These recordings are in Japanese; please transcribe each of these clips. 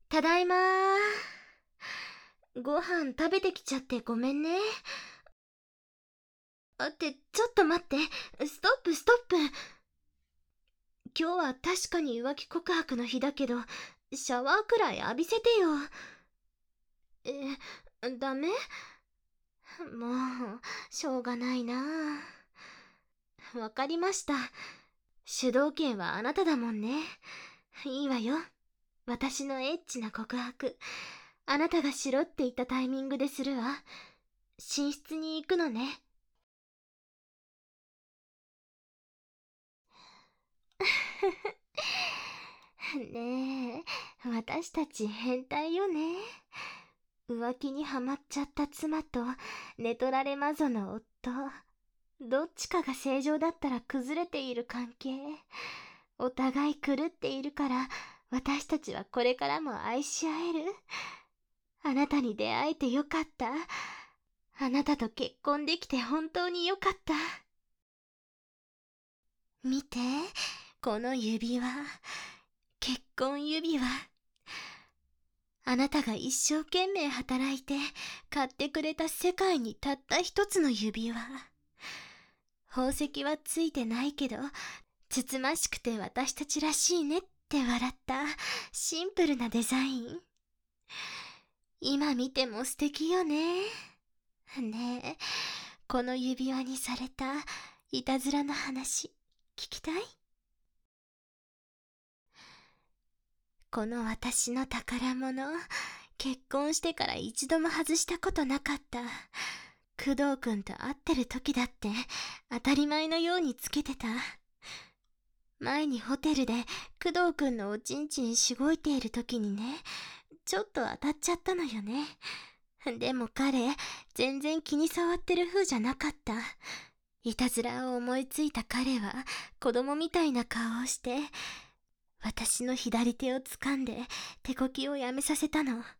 ただいまー。ご飯食べてきちゃってごめんね。ちょっと待って。ストップストップ。今日は確かに浮気告白の日だけど、シャワーくらい浴びせてよ。ダメ？もう、しょうがないな。わかりました。主導権はあなただもんね。いいわよ。私のエッチな告白。あなたがしろって言ったタイミングでするわ。寝室に行くのね。ねえ、私たち変態よね。浮気にはまっちゃった妻と寝取られ魔女の夫。どっちかが正常だったら崩れている関係。お互い狂っているから私たちはこれからも愛し合える。あなたに出会えてよかった。あなたと結婚できて本当によかった。見て、この指輪。結婚指輪。あなたが一生懸命働いて買ってくれた世界にたった一つの指輪。宝石はついてないけど、つつましくて私たちらしいねって笑ったシンプルなデザイン。今見ても素敵よね。ねえ、この指輪にされたいたずらの話聞きたい？この私の宝物、結婚してから一度も外したことなかった。工藤くんと会ってる時だって当たり前のようにつけてた。前にホテルで工藤くんのおちんちんしごいている時にね、ちょっと当たっちゃったのよね。でも彼、全然気に障ってる風じゃなかった。いたずらを思いついた彼は子供みたいな顔をして、私の左手を掴んで手こきをやめさせたの。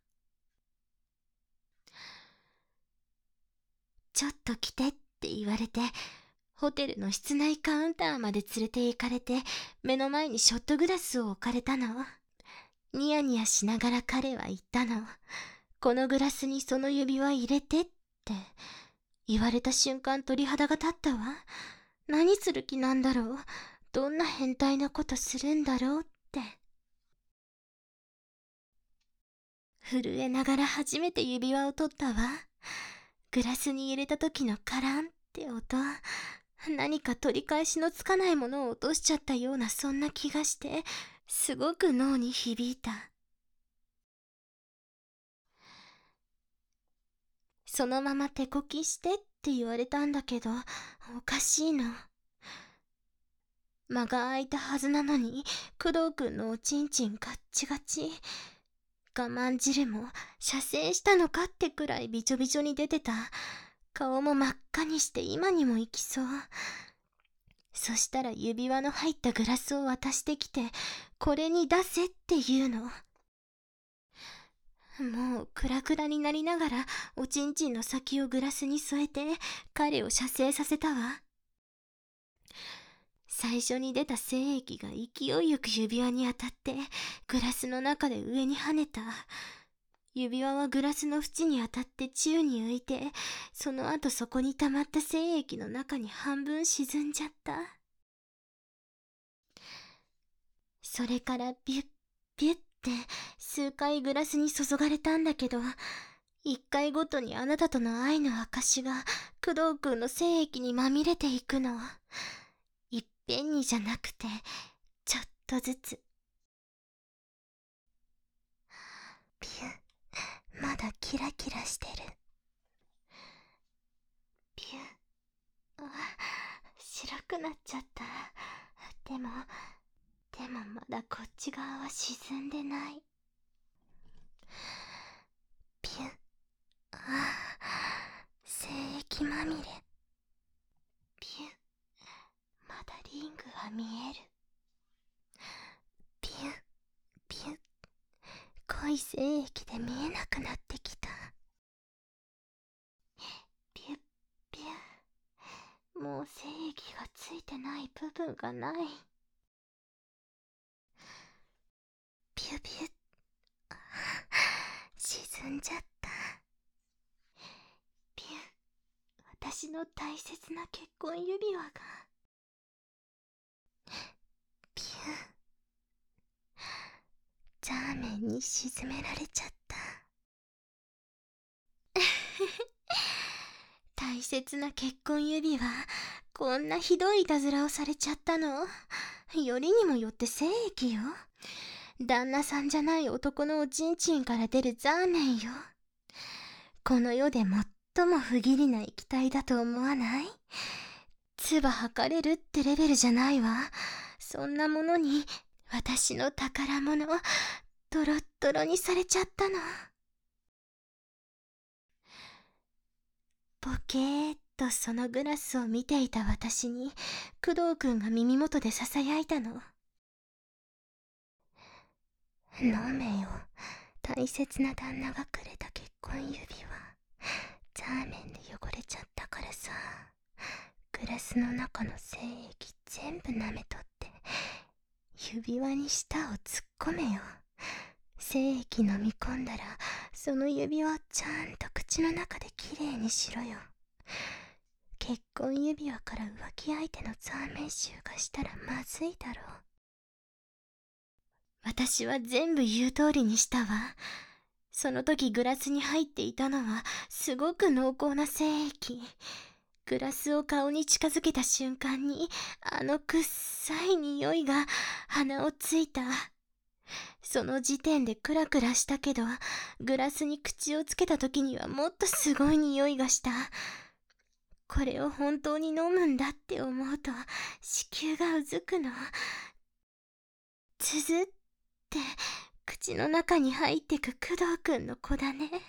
ちょっと来てって言われて、ホテルの室内カウンターまで連れて行かれて、目の前にショットグラスを置かれたの。ニヤニヤしながら彼は言ったの。このグラスにその指輪入れてって。言われた瞬間鳥肌が立ったわ。何する気なんだろう。どんな変態なことするんだろうって。震えながら初めて指輪を取ったわ。グラスに入れた時のカランって音。何か取り返しのつかないものを落としちゃったようなそんな気がして、すごく脳に響いた。そのまま手こきしてって言われたんだけど、おかしいの。間が空いたはずなのに、工藤くんのおちんちんガッチガチ。我慢汁も射精したのかってくらいびちょびちょに出てた。顔も真っ赤にして今にも行きそう。そしたら指輪の入ったグラスを渡してきて、これに出せって言うの。もうクラクラになりながらおちんちんの先をグラスに添えて彼を射精させたわ。最初に出た精液が勢いよく指輪に当たってグラスの中で上に跳ねた。指輪はグラスの縁に当たって宙に浮いて、その後そこに溜まった精液の中に半分沈んじゃった。それからビュッビュッって数回グラスに注がれたんだけど、一回ごとにあなたとの愛の証が工藤くんの精液にまみれていくの。いっぺんにじゃなくて、ちょっとずつ。ピュ、まだキラキラしてる。ピュ、白くなっちゃった。でもまだこっち側は沈んでない。ピュ、精液まみれ。ピュ、まだリングは見える。ピュ、ピュ、濃い精液で見えなくなってきた。ピュッピュ、もう精液がついてない部分がない。ピュピュ、 んじゃった。ピュン、私の大切な結婚指輪が。ピュン、ザーメンに沈められちゃった。大切な結婚指輪、こんなひどいいたずらをされちゃったの。よりにもよって精液よ。旦那さんじゃない男のおちんちんから出るザーメンよ。この世で最も不義理な液体だと思わない？唾吐かれるってレベルじゃないわ。そんなものに私の宝物ドロッドロにされちゃったの。ボケーっとそのグラスを見ていた私に工藤くんが耳元でささやいたの。飲めよ、大切な旦那がくれた結婚指輪。ザーメンで汚れちゃったからさ、グラスの中の精液全部舐めとって指輪に舌を突っ込めよ。精液飲み込んだらその指輪をちゃんと口の中できれいにしろよ。結婚指輪から浮気相手のザーメン臭がしたらまずいだろう。私は全部言う通りにしたわ。その時グラスに入っていたのはすごく濃厚な精液。グラスを顔に近づけた瞬間にあのくっさい匂いが鼻をついた。その時点でクラクラしたけど、グラスに口をつけた時にはもっとすごい匂いがした。これを本当に飲むんだって思うと子宮がうずくの。ズズって口の中に入ってく工藤くんの子だね。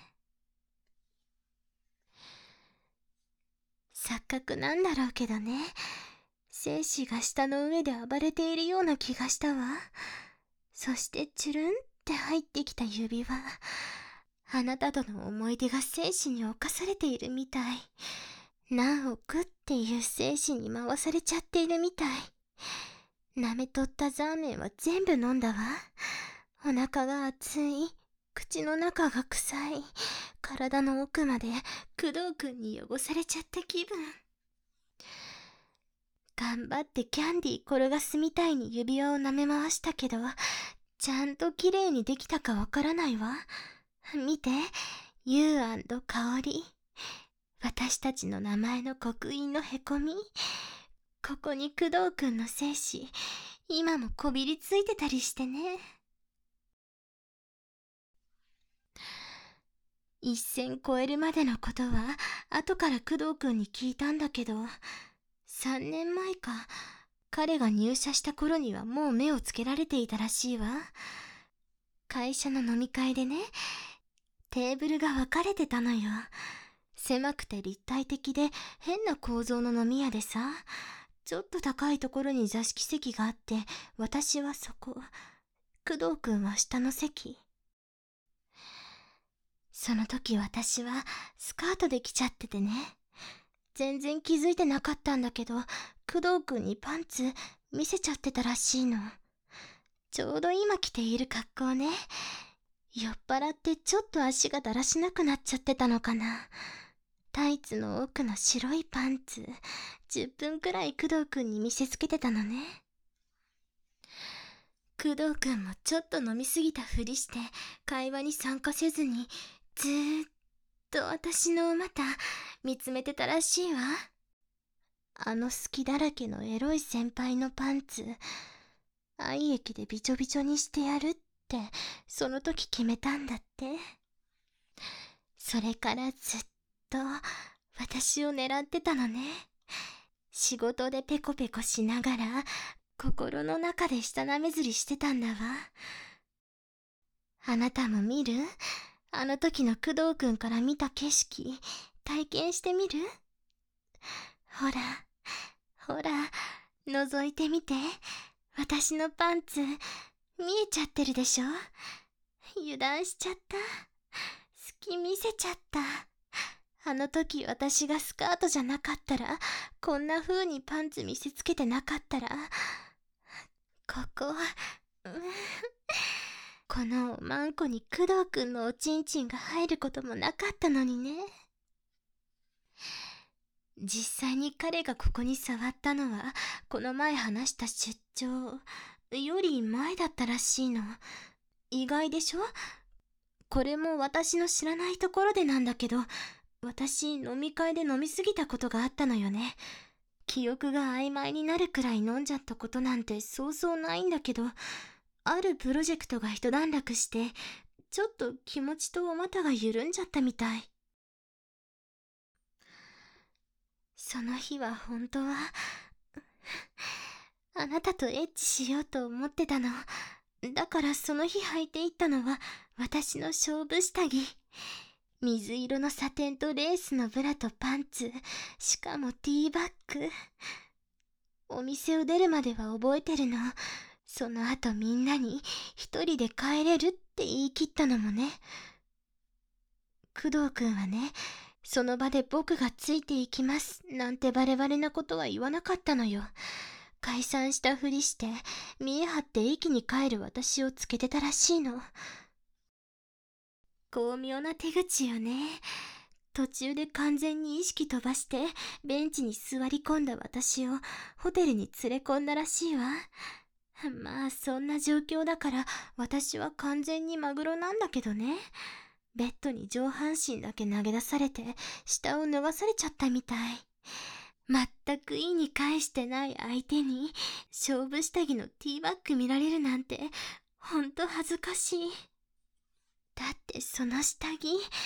錯覚なんだろうけどね、精子が舌の上で暴れているような気がしたわ。そしてチュルンって入ってきた指輪、あなたとの思い出が精子に侵されているみたい。何億っていう精子に回されちゃっているみたい。舐めとったザーメンは全部飲んだわ。お腹が熱い、口の中が臭い、体の奥まで工藤くんに汚されちゃった気分。頑張ってキャンディー転がすみたいに指輪を舐め回したけど、ちゃんと綺麗にできたかわからないわ。見て、U&香り。私たちの名前の刻印のへこみ。ここに工藤くんの精子、今もこびりついてたりしてね。一線超えるまでのことは後から工藤くんに聞いたんだけど、3年前か、彼が入社した頃にはもう目をつけられていたらしいわ。会社の飲み会でね、テーブルが分かれてたのよ。狭くて立体的で変な構造の飲み屋でさ、ちょっと高いところに座敷席があって、私はそこ、工藤くんは下の席。その時私はスカートで来ちゃっててね、全然気づいてなかったんだけど、工藤くんにパンツ見せちゃってたらしいの。ちょうど今着ている格好ね。酔っ払ってちょっと足がだらしなくなっちゃってたのかな。タイツの奥の白いパンツ、10分くらい工藤くんに見せつけてたのね。工藤くんもちょっと飲みすぎたふりして会話に参加せずにずーっと私の股見つめてたらしいわ。あの隙だらけのエロい先輩のパンツ、愛液でびちょびちょにしてやるってその時決めたんだって。それからずっと私を狙ってたのね。仕事でペコペコしながら心の中で舌なめずりしてたんだわ。あなたも見る？あの時の工藤くんから見た景色体験してみる？ほらほら、覗いてみて。私のパンツ見えちゃってるでしょ。油断しちゃった。隙見せちゃった。あの時私がスカートじゃなかったら、こんな風にパンツ見せつけてなかったら、ここ、 このおまんこに工藤くんのおちんちんが入ることもなかったのにね。実際に彼がここに触ったのは、この前話した出張より前だったらしいの。意外でしょ？これも私の知らないところでなんだけど、私飲み会で飲みすぎたことがあったのよね。記憶が曖昧になるくらい飲んじゃったことなんてそうそうないんだけど、あるプロジェクトが一段落して、ちょっと気持ちとお股が緩んじゃったみたい。その日は本当はあなたとエッチしようと思ってたの。だからその日履いていったのは私の勝負下着。水色のサテンとレースのブラとパンツ、しかもティーバッグ。お店を出るまでは覚えてるの。その後みんなに一人で帰れるって言い切ったのもね。工藤くんはね、その場で僕がついていきますなんてバレバレなことは言わなかったのよ。解散したふりして見え張って駅に帰る私をつけてたらしいの。巧妙な手口よね。途中で完全に意識飛ばしてベンチに座り込んだ私をホテルに連れ込んだらしいわ。まあそんな状況だから私は完全にマグロなんだけどね。ベッドに上半身だけ投げ出されて下を脱がされちゃったみたい。全く意に介してない相手に勝負下着のティーバッグ見られるなんてほんと恥ずかしい。だってその下着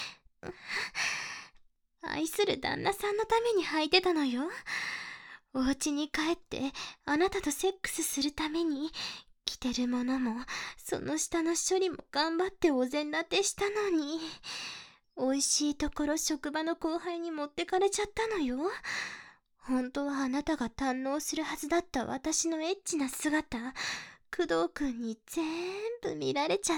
愛する旦那さんのために履いてたのよ。お家に帰ってあなたとセックスするために着てるものもその下の処理も頑張ってお膳立てしたのに、美味しいところ職場の後輩に持ってかれちゃったのよ。本当はあなたが堪能するはずだった私のエッチな姿、工藤くんに全部見られちゃった。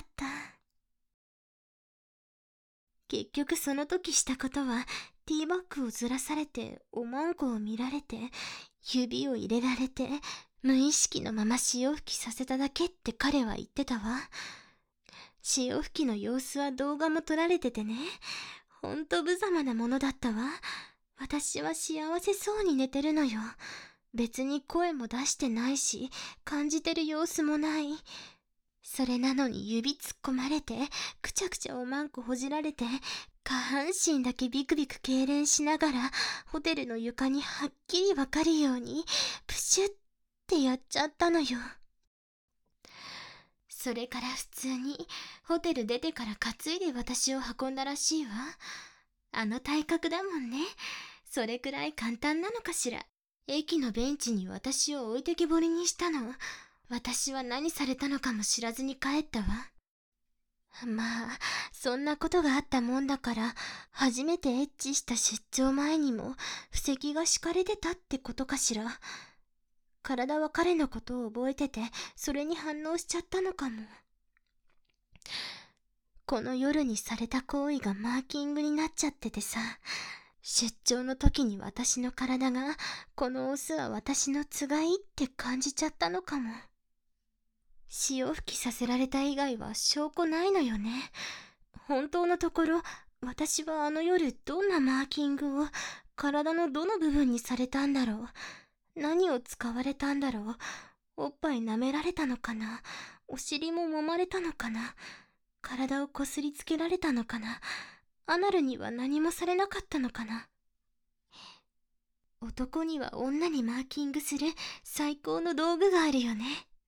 結局その時したことはティーバッグをずらされておまんこを見られて指を入れられて無意識のまま潮吹きさせただけって彼は言ってたわ。潮吹きの様子は動画も撮られててね、ほんと無様なものだったわ。私は幸せそうに寝てるのよ。別に声も出してないし感じてる様子もない。それなのに指突っ込まれてくちゃくちゃおまんこほじられて下半身だけビクビク痙攣しながらホテルの床にはっきりわかるようにプシュッってやっちゃったのよ。それから普通にホテル出てから担いで私を運んだらしいわ。あの体格だもんね。それくらい簡単なのかしら。駅のベンチに私を置いてけぼりにしたの。私は何されたのかも知らずに帰ったわ。まあそんなことがあったもんだから初めてエッチした出張前にも布石が敷かれてたってことかしら。体は彼のことを覚えててそれに反応しちゃったのかも。この夜にされた行為がマーキングになっちゃっててさ、出張の時に私の体がこのオスは私のつがいって感じちゃったのかも。潮吹きさせられた以外は証拠ないのよね。本当のところ私はあの夜どんなマーキングを体のどの部分にされたんだろう。何を使われたんだろう。おっぱい舐められたのかな。お尻も揉まれたのかな。体をこすりつけられたのかな。アナルには何もされなかったのかな。男には女にマーキングする最高の道具があるよね。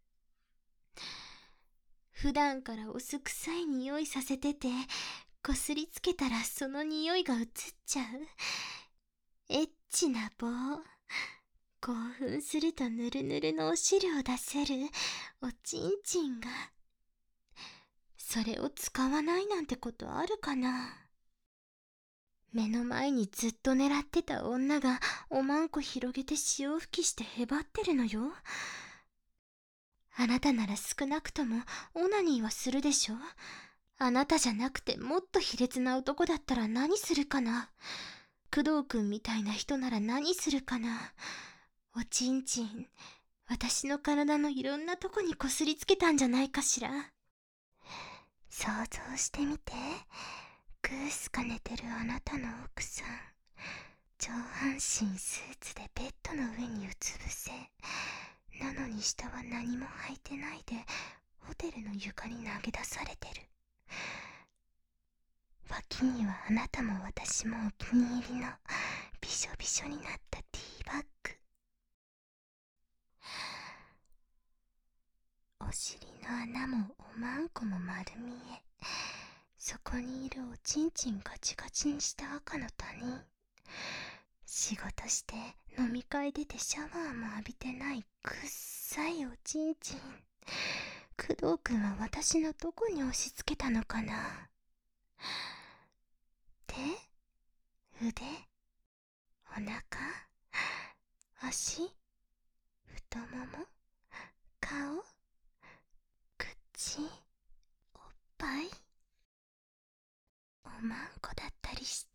普段からお酢臭い匂いさせててこすりつけたらその匂いが移っちゃうエッチな棒。興奮するとヌルヌルのお汁を出せるおちんちんが。それを使わないなんてことあるかな。目の前にずっと狙ってた女がおまんこ広げて潮吹きしてへばってるのよ。あなたなら少なくともオナニーはするでしょ。あなたじゃなくてもっと卑劣な男だったら何するかな。工藤くんみたいな人なら何するかな。おちんちん私の体のいろんなとこにこすりつけたんじゃないかしら。 想像してみて。グースか寝てるあなたの奥さん、上半身スーツでベッドの上にうつ伏せ、なのに下は何も履いてないでホテルの床に投げ出されてる。脇にはあなたも私もお気に入りのびしょびしょになったティーバッグ。お尻の穴もおまんこも丸見え。そこにいるおちんちんガチガチにした赤の他人。仕事して飲み会出てシャワーも浴びてないくっさいおちんちん。工藤くんは私のどこに押し付けたのかな。手、腕、お腹、足、太もも、顔、口、おっぱい、おまんこだったりして。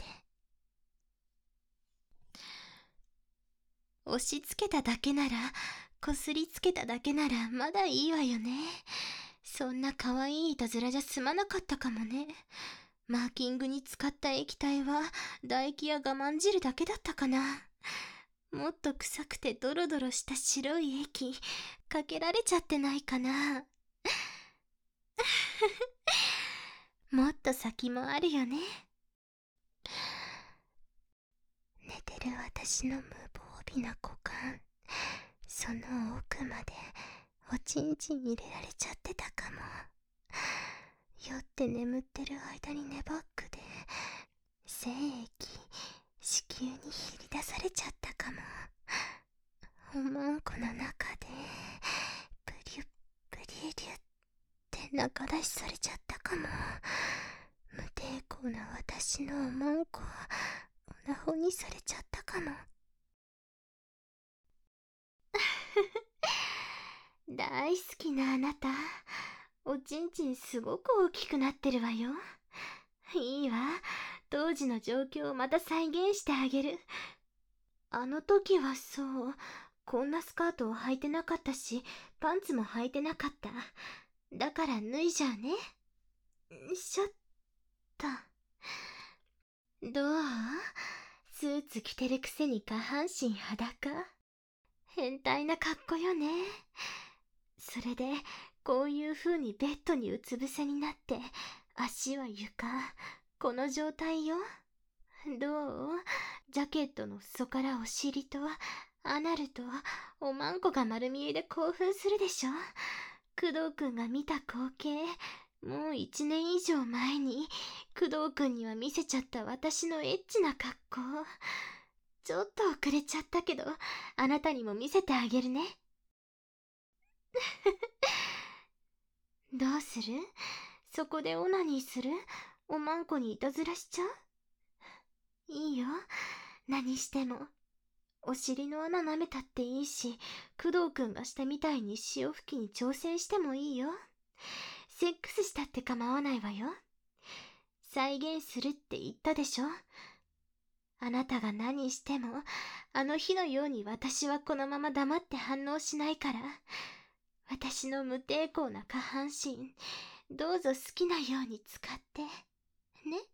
押し付けただけなら、こすりつけただけならまだいいわよね。そんな可愛いいたずらじゃ済まなかったかもね。マーキングに使った液体は唾液や我慢汁だけだったかな。もっと臭くてドロドロした白い液かけられちゃってないかな。もっと先もあるよね。寝てる私の無防備な股間、その奥までおちんちん入れられちゃってたかも。酔って眠ってる間にネバッグで精液子宮にひり出されちゃったかも。おまんこの中でブリュッブリュリュって中出しされちゃったかも。無抵抗な私のおまんこオナホにされちゃったかも。大好きなあなた、おちんちんすごく大きくなってるわよ。いいわ、当時の状況をまた再現してあげる。あの時はそう、こんなスカートを履いてなかったし、パンツも履いてなかった。だから脱いじゃうね。しょっと。どう？スーツ着てるくせに下半身裸？変態な格好よね。それで、こういう風にベッドにうつ伏せになって、足は床、この状態よ。どう？ジャケットの裾からお尻と、アナルと、おまんこが丸見えで興奮するでしょ。工藤くんが見た光景、もう1年以上前に、工藤くんには見せちゃった私のエッチな格好。ちょっと遅れちゃったけど、あなたにも見せてあげるね。どうする？そこでオナニーする？おまんこにいたずらしちゃう？いいよ。何しても。お尻の穴舐めたっていいし、工藤くんがしたみたいに潮吹きに挑戦してもいいよ。セックスしたって構わないわよ。再現するって言ったでしょ。あなたが何しても、あの日のように私はこのまま黙って反応しないから、私の無抵抗な下半身、どうぞ好きなように使って、ね。